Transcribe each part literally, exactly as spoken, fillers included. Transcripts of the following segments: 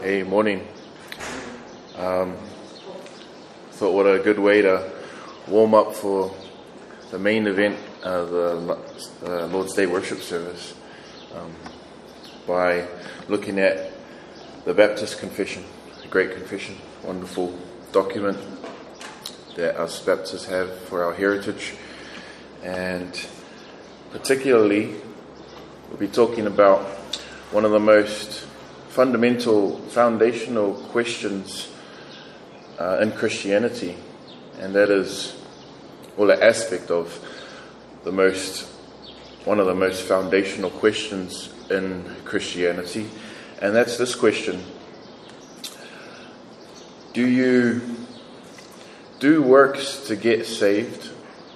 Hey, morning. Um, thought what a good way to warm up for the main event, uh, the uh, Lord's Day worship service, um, by looking at the Baptist Confession, the Great Confession, wonderful document that us Baptists have for our heritage. And particularly, we'll be talking about one of the most fundamental, foundational questions uh, in Christianity, and that is, well, an aspect of the most, one of the most foundational questions in Christianity, and that's this question: Do you do works to get saved,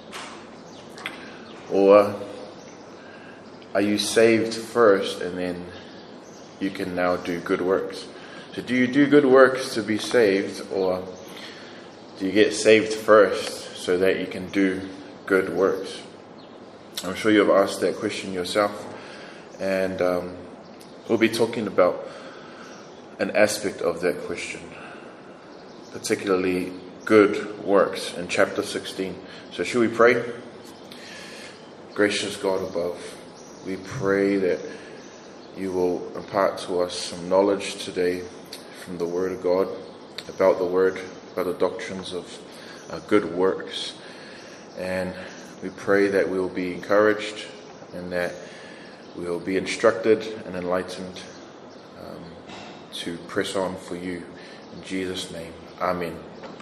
or are you saved first and then you can now do good works? So do you do good works to be saved, or do you get saved first so that you can do good works? I'm sure you've asked that question yourself, and um, we'll be talking about an aspect of that question, particularly good works, in chapter sixteen. So should we pray? Gracious God above, we pray that you will impart to us some knowledge today from the Word of God, about the Word, about the doctrines of uh, good works. And we pray that we will be encouraged and that we will be instructed and enlightened um, to press on for you. In Jesus' name, Amen.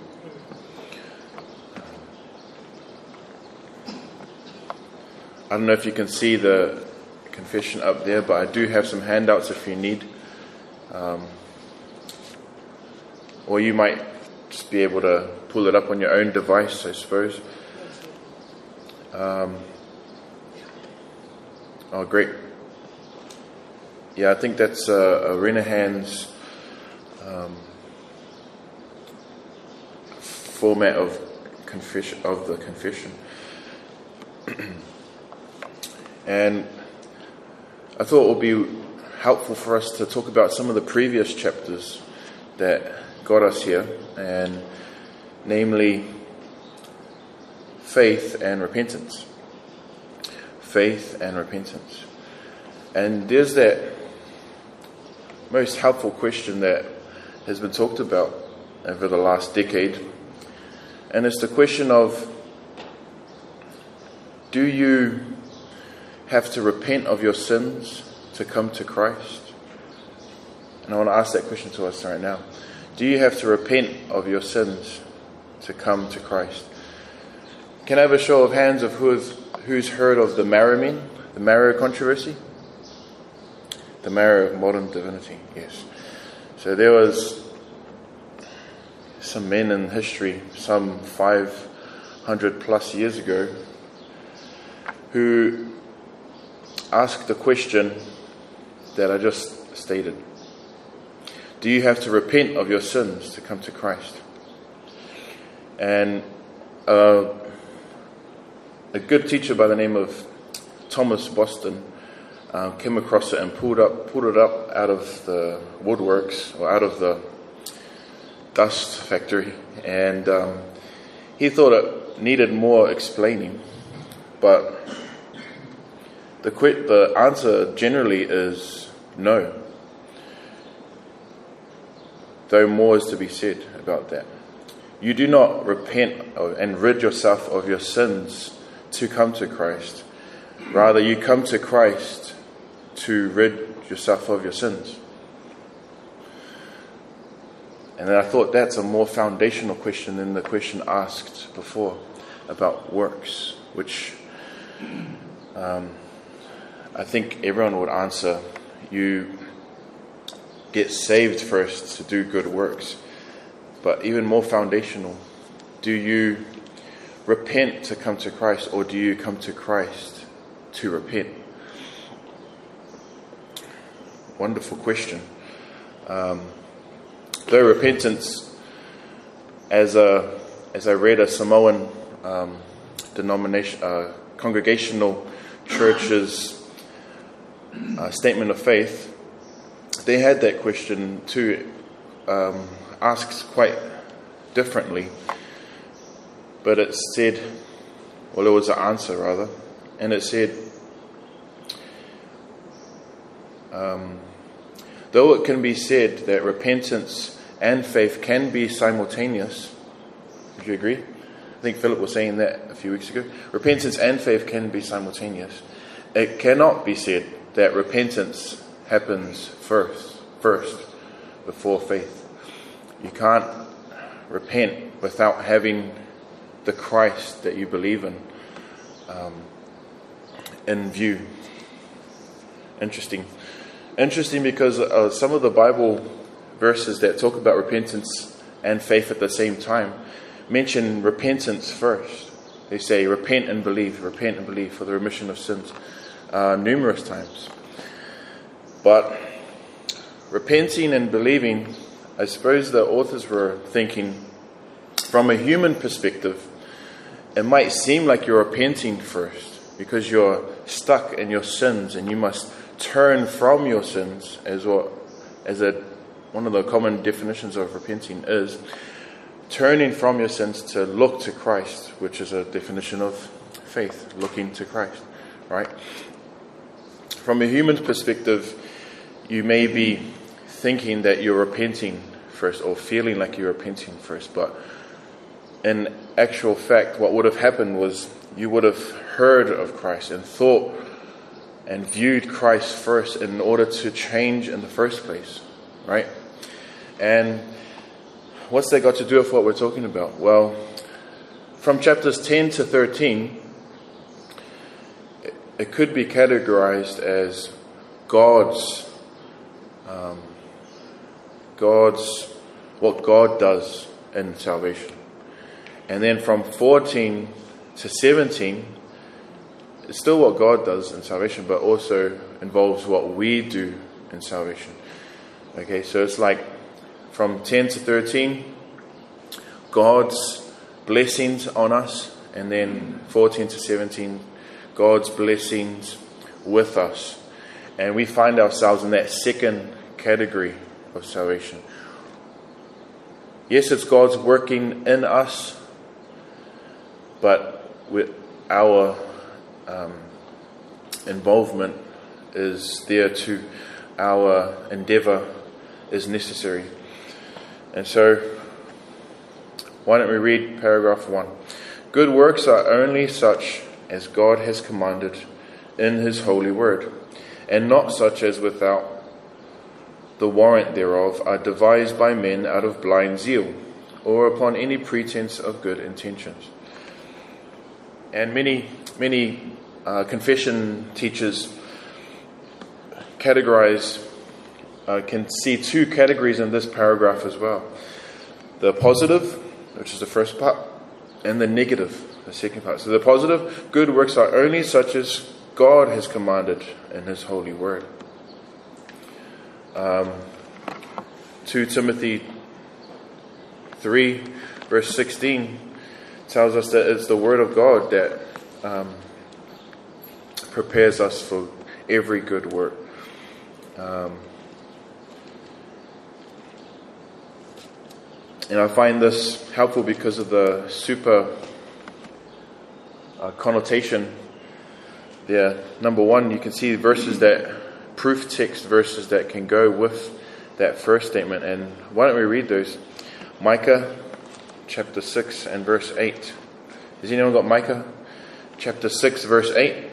I don't know if you can see the confession up there, but I do have some handouts if you need, um, or you might just be able to pull it up on your own device, I suppose. Um, oh, great. Yeah, I think that's uh, a Renahan's um, format of confession of the confession, and I thought it would be helpful for us to talk about some of the previous chapters that got us here, and namely faith and repentance. Faith and repentance. And there's that most helpful question that has been talked about over the last decade, and it's the question of, do you have to repent of your sins to come to Christ? And I want to ask that question to us right now. Do you have to repent of your sins to come to Christ? Can I have a show of hands of who's, who's heard of the Marramin, the Marrow controversy? The Marrow of modern divinity, yes. So there was some men in history, some five hundred plus years ago, who ask the question that I just stated. Do you have to repent of your sins to come to Christ? And uh, a good teacher by the name of Thomas Boston uh, came across it and pulled up, pulled it up out of the woodworks, or out of the dust factory, and um, he thought it needed more explaining, but The the answer generally is no. Though more is to be said about that. You do not repent and rid yourself of your sins to come to Christ. Rather, you come to Christ to rid yourself of your sins. And I thought that's a more foundational question than the question asked before about works, which um, I think everyone would answer, you get saved first to do good works. But even more foundational, do you repent to come to Christ, or do you come to Christ to repent? Wonderful question. Um, though repentance, as a as I read a Samoan um, denomination, uh, congregational church's Uh, statement of faith, they had that question too, um, asked quite differently. But it said, well, it was an answer rather, and it said, um, though it can be said that repentance and faith can be simultaneous, would you agree? I think Philip was saying that a few weeks ago. Repentance and faith can be simultaneous. It cannot be said that repentance happens first, first before faith. You can't repent without having the Christ that you believe in um, in view. Interesting. Interesting because uh, some of the Bible verses that talk about repentance and faith at the same time mention repentance first. They say, repent and believe, repent and believe for the remission of sins, uh, numerous times. But repenting and believing, I suppose the authors were thinking, from a human perspective, it might seem like you're repenting first because you're stuck in your sins and you must turn from your sins, as what, as a one of the common definitions of repenting is turning from your sins to look to Christ, which is a definition of faith, looking to Christ, right? From a human perspective, you may be thinking that you're repenting first or feeling like you're repenting first, but in actual fact, what would have happened was you would have heard of Christ and thought and viewed Christ first in order to change in the first place, right? And what's that got to do with what we're talking about? Well, from chapters ten to thirteen, it could be categorized as God's, um, God's, what God does in salvation. And then from fourteen to seventeen, it's still what God does in salvation, but also involves what we do in salvation. Okay, so it's like from ten to thirteen, God's blessings on us, and then fourteen to seventeen, God's blessings with us. And we find ourselves in that second category of salvation. Yes, it's God's working in us, but with our um, involvement is there too. Our endeavor is necessary. And so, why don't we read paragraph one? Good works are only such as God has commanded in His holy word, and not such as without the warrant thereof are devised by men out of blind zeal, or upon any pretense of good intentions. And many, many uh, confession teachers categorize, uh, can see two categories in this paragraph as well. The positive, which is the first part, and the negative, the second part. So the positive, good works are only such as God has commanded in His holy word. Um, Second Timothy three, verse sixteen, tells us that it's the word of God that um, prepares us for every good work. Um, and I find this helpful because of the super uh, connotation there. Number one, you can see verses that proof text verses that can go with that first statement. And why don't we read those? Micah chapter six and verse eight. Has anyone got Micah chapter six verse eight?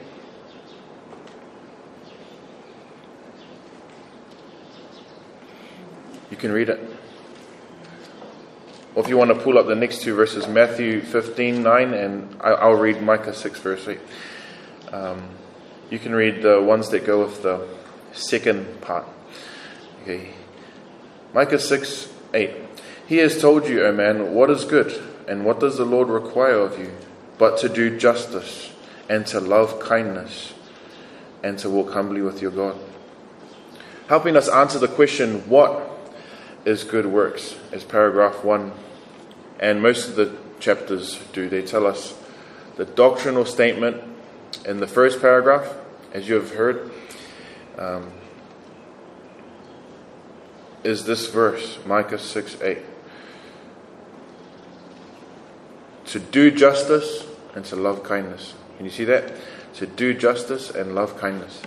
You can read it. Or if you want to pull up the next two verses, Matthew fifteen nine, and I'll read Micah six verse eight. Um, you can read the ones that go with the second part. Okay. Micah six eight. He has told you, O man, what is good, and what does the Lord require of you, but to do justice, and to love kindness, and to walk humbly with your God. Helping us answer the question, what is good works, is paragraph one. And most of the chapters do. They tell us the doctrinal statement in the first paragraph, as you have heard. Um, is this verse, Micah six eight. To do justice and to love kindness. Can you see that? To do justice and love kindness.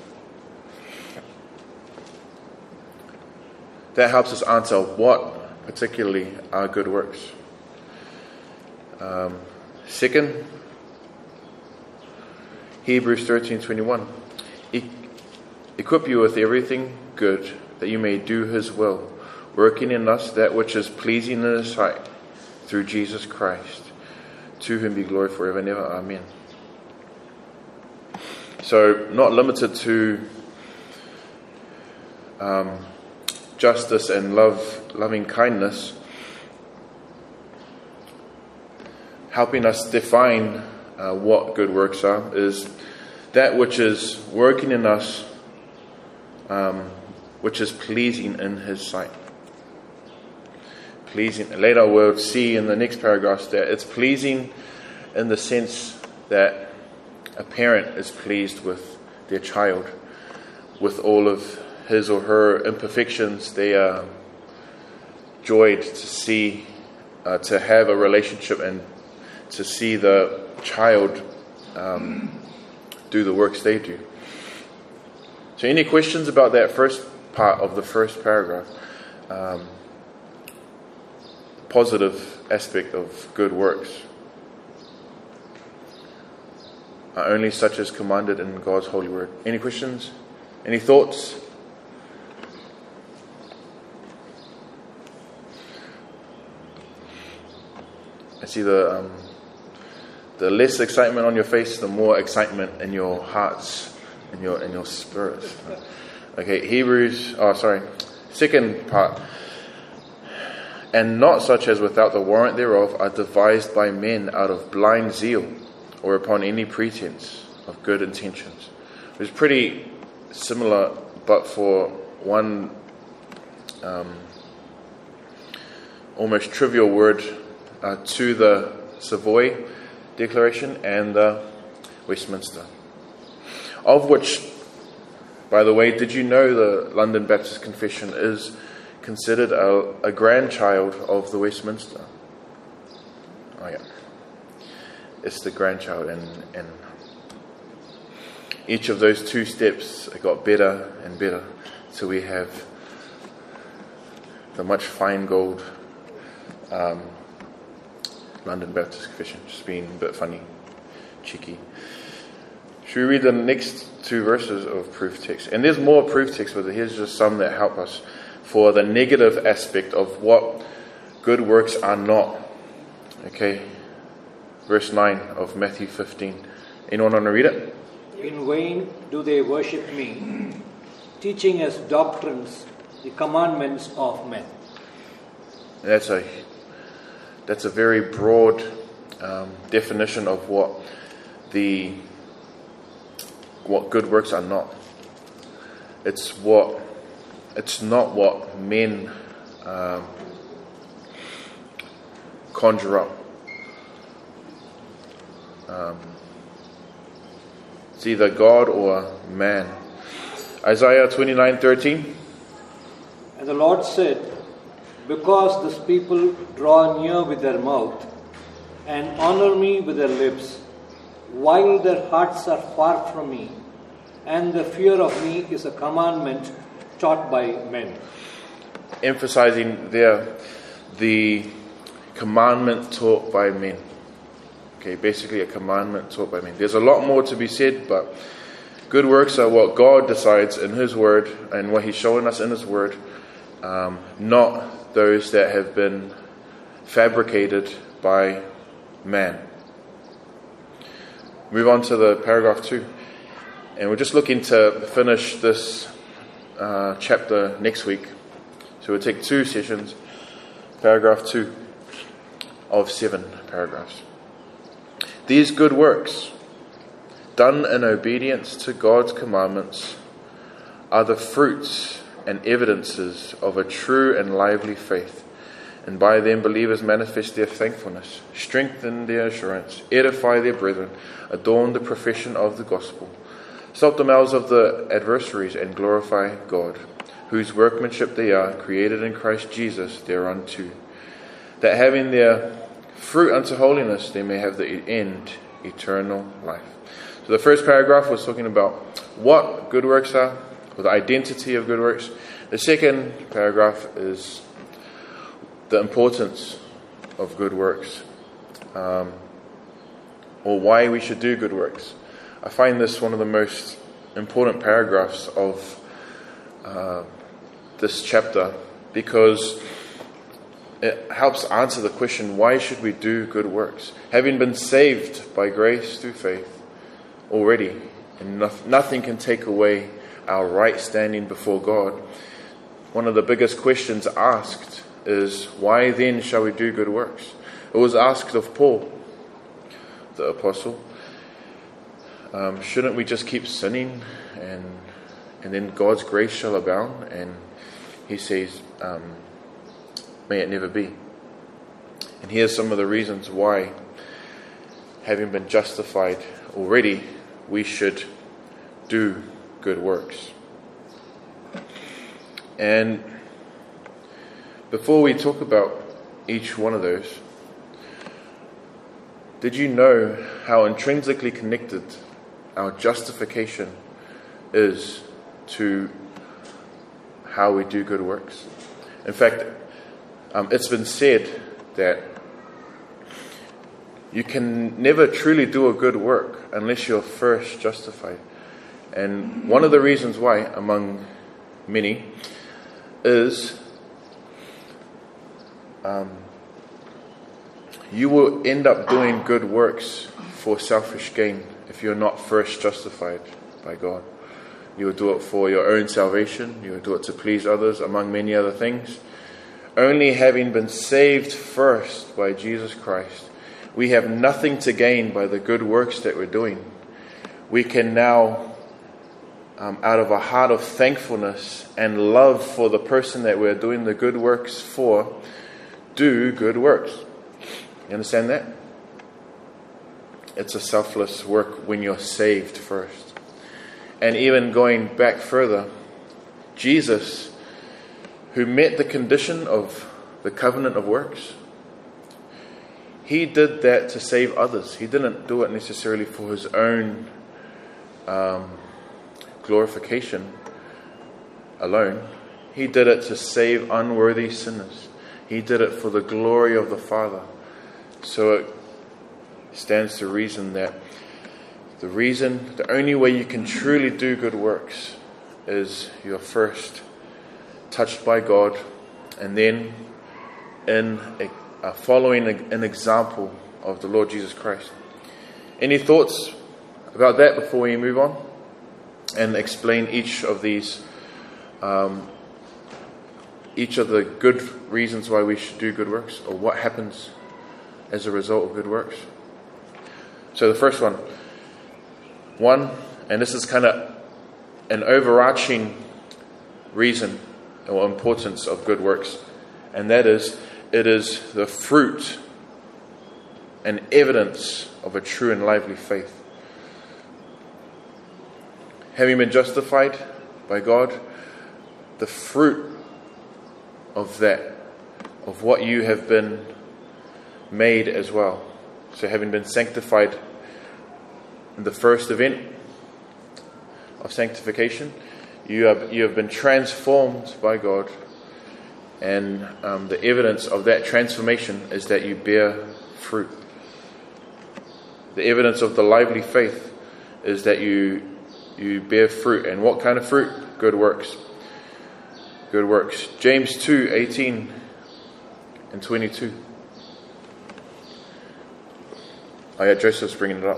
That helps us answer what particularly are good works. Um, second, Hebrews thirteen twenty-one. E- equip you with everything good, that you may do his will, working in us that which is pleasing in his sight, through Jesus Christ. To whom be glory forever and ever. Amen. So, not limited to um, justice and love, loving kindness, helping us define uh, what good works are is that which is working in us, um, which is pleasing in his sight. Pleasing. Later we'll see in the next paragraphs that it's pleasing in the sense that a parent is pleased with their child, with all of his or her imperfections. They are joyed to see, uh, to have a relationship and to see the child um, do the works they do. So any questions about that first part of the first paragraph? Um, positive aspect of good works are only such as commanded in God's holy word. Any questions? Any thoughts? I see the um, the less excitement on your face, the more excitement in your hearts, in your in your spirits. Okay, Hebrews. Oh, sorry. Second part. And not such as without the warrant thereof are devised by men out of blind zeal, or upon any pretense of good intentions. It was pretty similar, but for one um, almost trivial word uh, to the Savoy Declaration and the Westminster. Of which, by the way, did you know the London Baptist Confession is considered a, a grandchild of the Westminster? Oh yeah. It's the grandchild, and, and each of those two steps got better and better. So we have the much fine gold um, London Baptist Confession, just being a bit funny, cheeky. Should we read the next two verses of proof text? And there's more proof text, but here's just some that help us for the negative aspect of what good works are not. Okay, verse nine of Matthew fifteen. Anyone want to read it? In vain do they worship me, teaching as doctrines the commandments of men. And that's a that's a very broad um, definition of what the what good works are not. It's what it's not what men um, conjure up. Um, it's either God or man. Isaiah twenty-nine thirteen. And the Lord said, because this people draw near with their mouth and honor me with their lips, while their hearts are far from me, and the fear of me is a commandment taught by men. Emphasizing there the commandment taught by men. Okay, basically a commandment taught by men. There's a lot more to be said, but good works are what God decides in His Word and what He's showing us in His Word, um, not those that have been fabricated by man. Move on to the paragraph two. And we're just looking to finish this uh, chapter next week. So we'll take two sessions, paragraph two of seven paragraphs. These good works, done in obedience to God's commandments, are the fruits and evidences of a true and lively faith, and by them believers manifest their thankfulness, strengthen their assurance, edify their brethren, adorn the profession of the gospel, stop the mouths of the adversaries, and glorify God, whose workmanship they are, created in Christ Jesus thereunto, that having their fruit unto holiness, they may have the end, eternal life. So the first paragraph was talking about what good works are, or the identity of good works. The second paragraph is the importance of good works, um, or why we should do good works. I find this one of the most important paragraphs of uh, this chapter, because it helps answer the question, why should we do good works? Having been saved by grace through faith already, and no, nothing can take away our right standing before God, one of the biggest questions asked is, why then shall we do good works? It was asked of Paul, the apostle. Um, shouldn't we just keep sinning and and then God's grace shall abound? And he says, um, may it never be. And here's some of the reasons why, having been justified already, we should do good works. And before we talk about each one of those, did you know how intrinsically connected our justification is to how we do good works? In fact, um, it's been said that you can never truly do a good work unless you're first justified. And one of the reasons why, among many, is um, you will end up doing good works for selfish gain if you're not first justified by God. You will do it for your own salvation. You will do it to please others, among many other things. Only having been saved first by Jesus Christ, we have nothing to gain by the good works that we're doing. We can now, um, out of a heart of thankfulness and love for the person that we're doing the good works for, do good works. You understand that? It's a selfless work when you're saved first. And even going back further, Jesus, who met the condition of the covenant of works, he did that to save others. He didn't do it necessarily for his own um, glorification alone. He did it to save unworthy sinners. He did it for the glory of the Father. So it stands to reason that the reason, the only way you can truly do good works is you're first touched by God, and then in a, uh, following a, an example of the Lord Jesus Christ. Any thoughts about that before we move on and explain each of these, um, each of the good reasons why we should do good works, or what happens as a result of good works? So the first one, one, and this is kind of an overarching reason or importance of good works, and that is, it is the fruit and evidence of a true and lively faith. Having been justified by God, the fruit of that, of what you have been made as well. So having been sanctified in the first event of sanctification, you have, you have been transformed by God, and um, the evidence of that transformation is that you bear fruit. The evidence of the lively faith is that you you bear fruit. And what kind of fruit? Good works. Good works. James two, eighteen and twenty-two. Oh yeah, Joseph's bringing it up.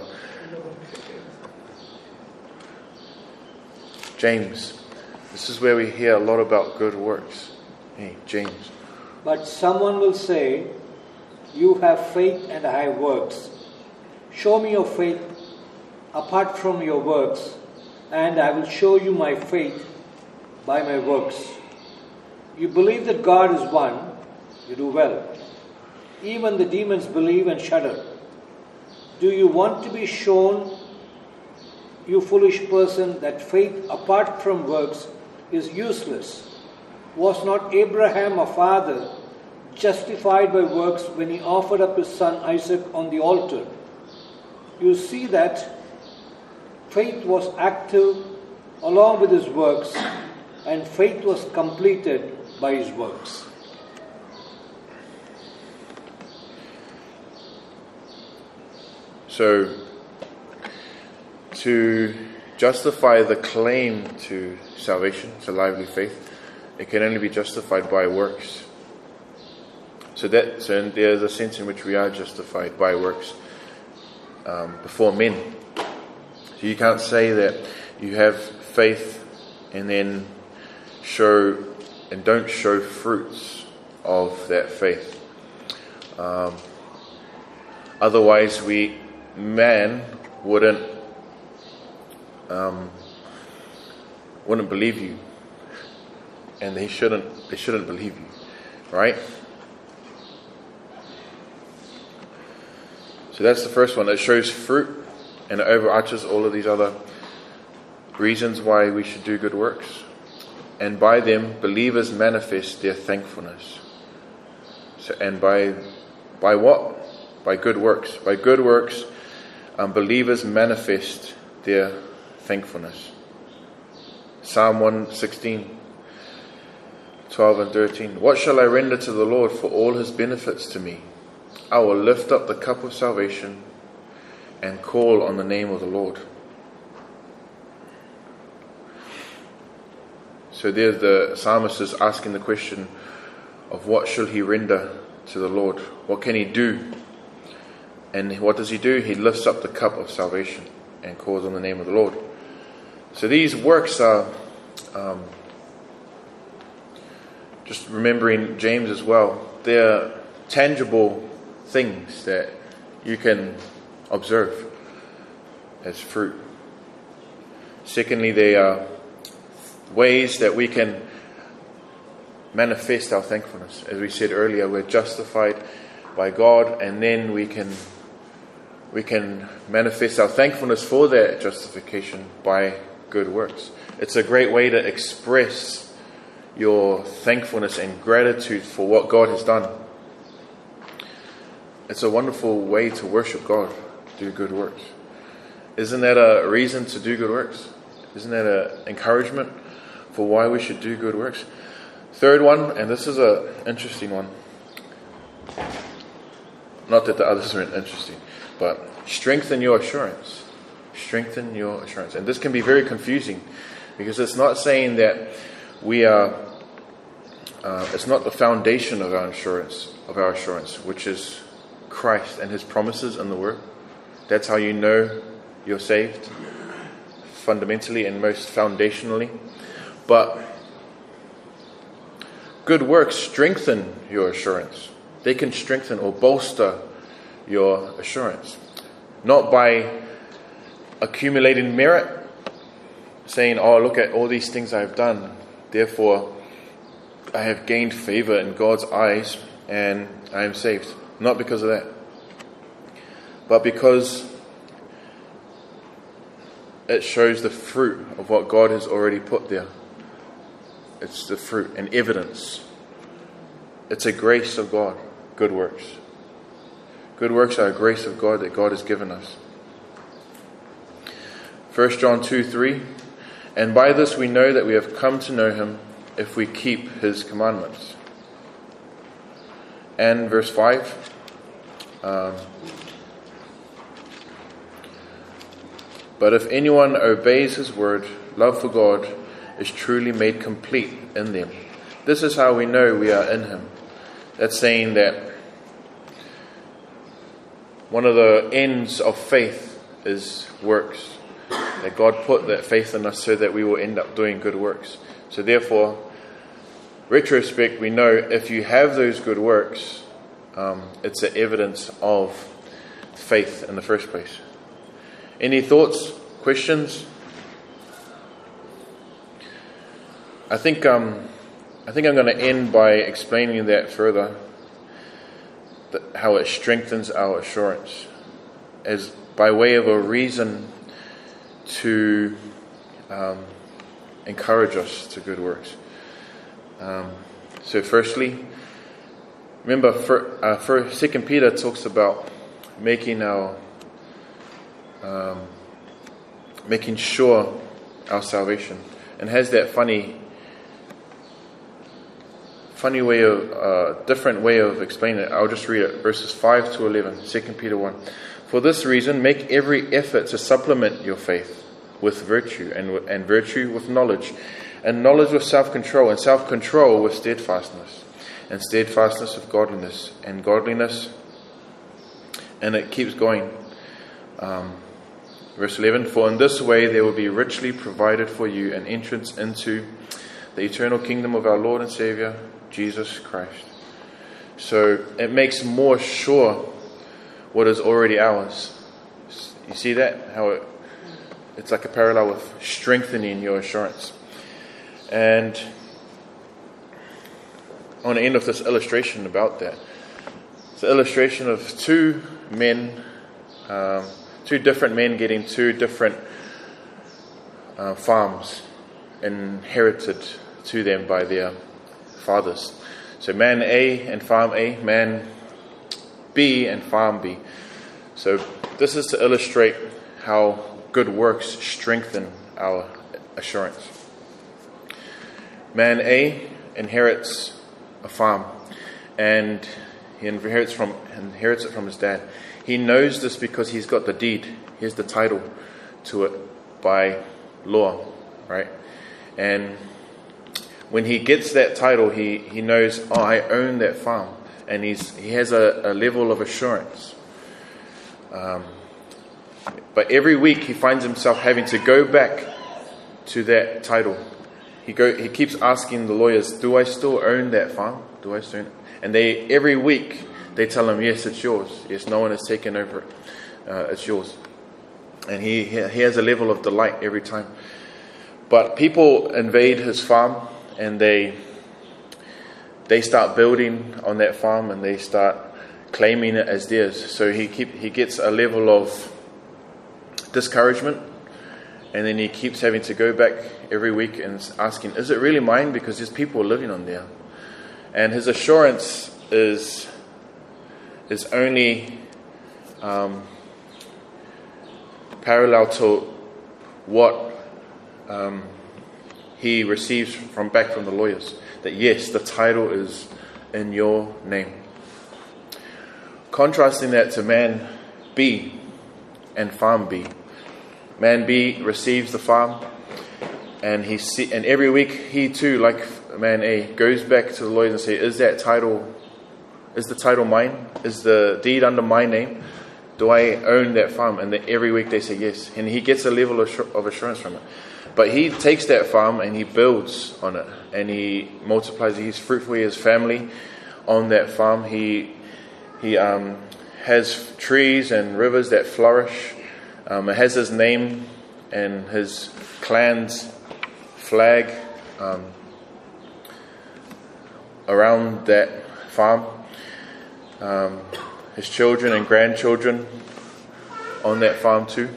James. This is where we hear a lot about good works. Hey, James. But someone will say, you have faith and I have works. Show me your faith apart from your works, and I will show you my faith by my works. You believe that God is one, you do well. Even the demons believe and shudder. Do you want to be shown, you foolish person, that faith apart from works is useless? Was not Abraham our father justified by works when he offered up his son Isaac on the altar? You see that faith was active along with his works, and faith was completed by his works. So, to justify the claim to salvation, to lively faith, it can only be justified by works. So that so there's a sense in which we are justified by works um, before men. So you can't say that you have faith and then show and don't show fruits of that faith. Um, otherwise, we man wouldn't um, wouldn't believe you, and they shouldn't they shouldn't believe you, right? So that's the first one. It shows fruit, and it overarches all of these other reasons why we should do good works. And by them, believers manifest their thankfulness. So, and by by what? By good works. By good works, um, believers manifest their thankfulness. Psalm one sixteen, twelve and thirteen. What shall I render to the Lord for all his benefits to me? I will lift up the cup of salvation and call on the name of the Lord. So there's the psalmist is asking the question of what shall he render to the Lord? What can he do? And what does he do? He lifts up the cup of salvation and calls on the name of the Lord. So these works are, um, just remembering James as well, they're tangible things that you can observe as fruit. Secondly, they are ways that we can manifest our thankfulness. As we said earlier, we're justified by God, and then we can we can manifest our thankfulness for that justification by good works. It's a great way to express your thankfulness and gratitude for what God has done. It's a wonderful way to worship God, do good works. Isn't that a reason to do good works? Isn't that an encouragement for why we should do good works? Third one, and this is an interesting one. Not that the others aren't interesting, but strengthen your assurance. Strengthen your assurance. And this can be very confusing because it's not saying that we are, uh, it's not the foundation of our assurance, of our assurance, which is Christ and his promises in the Word. That's how you know you're saved, fundamentally and most foundationally. But good works strengthen your assurance. They can strengthen or bolster your assurance. Not by accumulating merit, saying, oh, look at all these things I've done, therefore I have gained favor in God's eyes and I am saved. Not because of that, but because it shows the fruit of what God has already put there. It's the fruit and evidence. It's a grace of God, good works. Good works are a grace of God that God has given us. First John two three, and by this we know that we have come to know him if we keep his commandments. And verse five, um, but if anyone obeys his word, love for God is truly made complete in them. This is how we know we are in him. That's saying that one of the ends of faith is works. That God put that faith in us so that we will end up doing good works. So therefore, retrospect, we know if you have those good works, um, it's an evidence of faith in the first place. Any thoughts, questions? I think um, I think I'm going to end by explaining that further, that how it strengthens our assurance, as by way of a reason to um, encourage us to good works. Um, so firstly, remember, for, uh, for Second Peter talks about making our, um, making sure our salvation, and has that funny, funny way of, uh, different way of explaining it. I'll just read it, verses five to eleven, Second Peter one. For this reason, make every effort to supplement your faith with virtue, and and virtue with knowledge, and knowledge with self-control, and self-control with steadfastness, and steadfastness with godliness, and godliness, and it keeps going. Um, verse eleven, for in this way there will be richly provided for you an entrance into the eternal kingdom of our Lord and Savior, Jesus Christ. So it makes more sure what is already ours. You see that? How it, it's like a parallel with strengthening your assurance. And I want to end with this illustration about that. It's an illustration of two men, um, two different men getting two different uh, farms inherited to them by their fathers. So man A and farm A, man B and farm B. So this is to illustrate how good works strengthen our assurance. Man A inherits a farm, and he inherits from inherits it from his dad. He knows this because he's got the deed. He has the title to it by law, right? And when he gets that title, he, he knows, oh, I own that farm. And he's he has a, a level of assurance. Um, but every week he finds himself having to go back to that title. He go he keeps asking the lawyers, do I still own that farm? Do I still own it? And they every week they tell him, yes, it's yours. Yes, no one has taken over it. Uh, it's yours. And he he has a level of delight every time. But people invade his farm, and they they start building on that farm, and they start claiming it as theirs. So he keep he gets a level of discouragement, and then he keeps having to go back every week and asking, is it really mine? Because there's people living on there. And his assurance is is only um, parallel to what um, he receives from back from the lawyers. That yes, the title is in your name. Contrasting that to man B and farm B. Man B receives the farm, and he see, and every week he too, like man A, goes back to the lawyers and say, "Is that title, is the title mine? Is the deed under my name? Do I own that farm?" And then every week they say yes, and he gets a level of assurance from it. But he takes that farm and he builds on it, and he multiplies it. He's fruitful. He has family on that farm. He he um, has trees and rivers that flourish. Um, it has his name and his clan's flag um, around that farm. Um, his children and grandchildren on that farm too.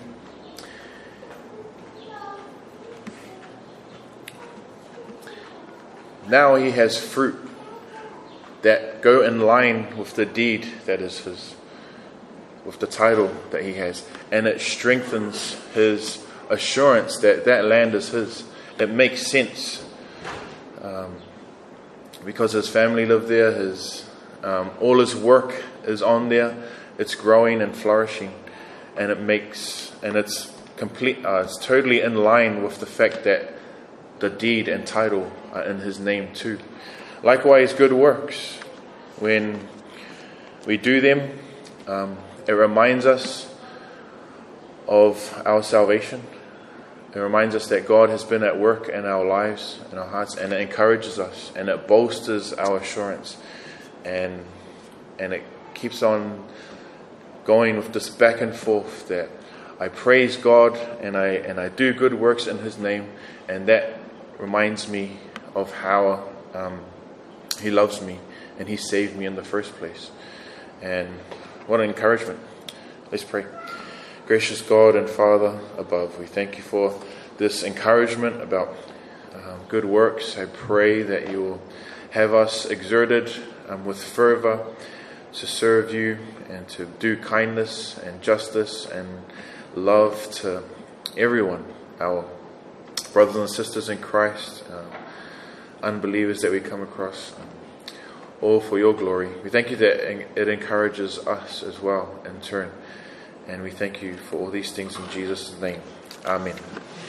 Now he has fruit that go in line with the deed that is his, with the title that he has. And it strengthens his assurance that that land is his. It makes sense um, because his family live there. His um, all his work is on there. It's growing and flourishing, and it makes and it's complete. Uh, it's totally in line with the fact that the deed and title are in his name too. Likewise, good works, when we do them, um, it reminds us of our salvation. It reminds us that God has been at work in our lives, in our hearts, and it encourages us, and it bolsters our assurance, and and it keeps on going with this back and forth that I praise God and I and I do good works in His name, and that reminds me of how um, He loves me and He saved me in the first place. And what an encouragement. Let's pray. Gracious God and Father above, we thank you for this encouragement about uh, um, good works. I pray that you will have us exerted um, with fervor to serve you and to do kindness and justice and love to everyone, our brothers and sisters in Christ, uh, unbelievers that we come across, um, all for your glory. We thank you that it encourages us as well in turn. And we thank you for all these things in Jesus' name. Amen.